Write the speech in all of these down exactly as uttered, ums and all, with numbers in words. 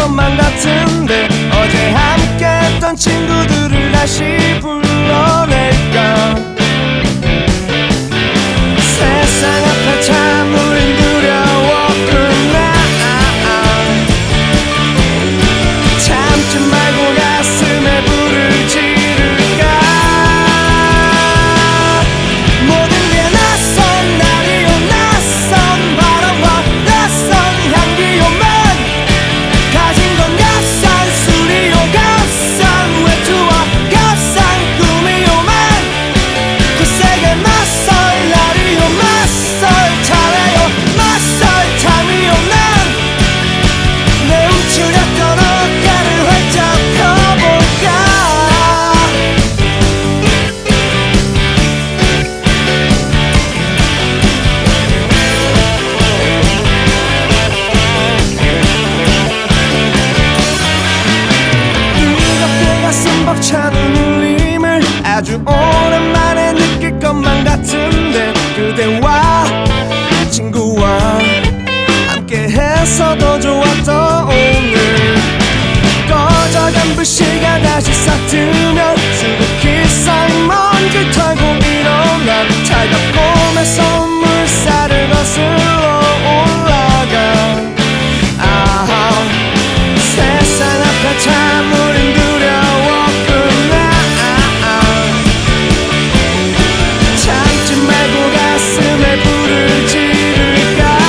것만 같은데 어제 함께했던 친구들을 다시 불러낼까. 세상 앞에 참 우린 두려웠구나. 참지 말고 가슴에 불을 지를까. 모든 게 낯선 날이요, 낯선 바람과 낯선 향기요만 가진 건 값싼 술이요, 값싼 외투와 값싼 꿈이요만 그 세계 맞설 날이요, 맞설 차례요, 맞설 참이요. 난 내 움츠렸던 어깨를 활짝 펴볼까. 뜨겁게 가슴 벅차는 울림을 아주 오랜만에 느낄 것만 같은데 그대와 친구와 함께해서 더 좋았던 오늘 꺼져간 불씨가 다시 싹 트면 수북히 쌓인 먼지 털고 일어나 차갑고 매서운 물살을 거슬러 올라가. 아하, 세상 앞에 참 우린 두려웠구나. 참지 말고 가슴에 불을 지를까.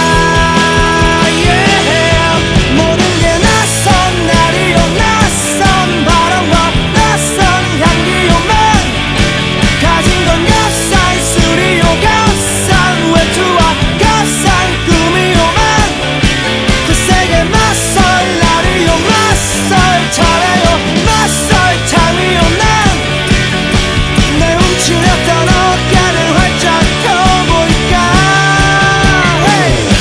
Yeah. 모든 게 낯선 날이요, 낯선 바람과 낯선 향기요만 가진 건 값싼 술이요, 값싼 외투와 값싼 꿈이요만 그 세계 맞설 날이요, 맞설 차례요, 맞설 참이요. 난 내 움츠렸던 어깨를 활짝 펴볼까. Hey.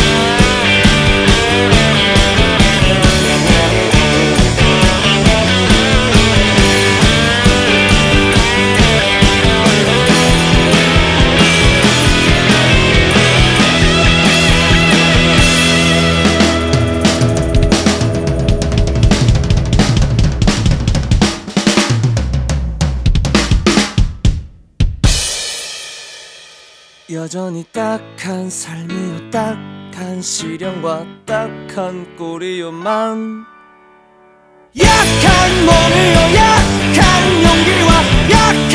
여전히 딱한 삶이요, 딱한 시련과 딱한 꼴이요만 약한 몸이요, 약한 용기와 약